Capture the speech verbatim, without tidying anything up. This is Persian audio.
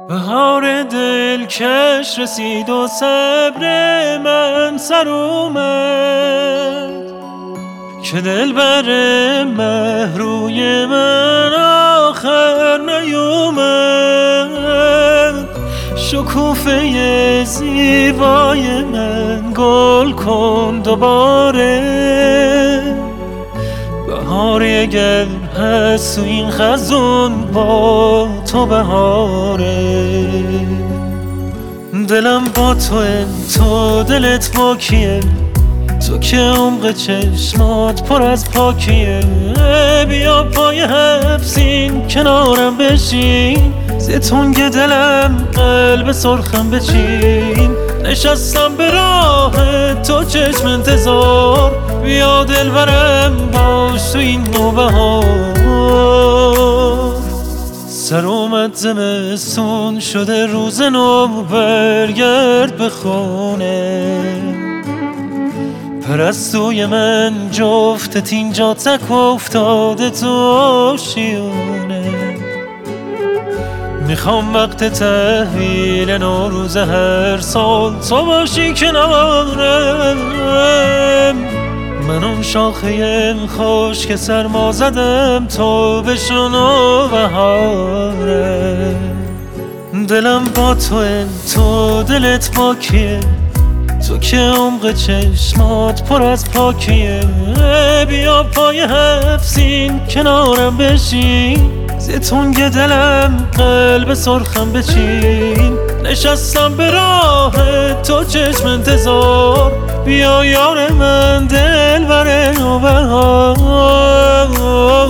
بهار دلکش رسید و صبر من سر اومد که دلبر مه روی من آخر نیومد. شکوفه زیبای من گل کن دوباره، بهاری اگر هست تو این خزون با تو بهاره. دلم با توه، تو دلت با کیه؟ تو که عمق چشمات پر از پاکیه. بیا پای حبسین کنارم بشین، زی تنگ دلم قلب سرخم بچین. نشستم به راه تو چشم انتظار، بیا دلبرم باش تو این نوبهار. سر اومد زمستون شده روز نو، برگرد به خونه. پرستوی من جفتت اینجا تک افتاده تو آشیونه. میخوام وقت تحویل نوروز هر سال تو باشی کنارم. من اون شاخه خوش که سرما زدم تو بشنو بهاره. دلم با توه، تو دلت با کیه؟ تو که عمق چشمات پر از پاکیه. بیا پای حبسین کنارم بشین، زی تنگ دلم قلب سرخم بچین. نشستم به راه تو چشم انتظار، بیا یار من دلبر نوبهار.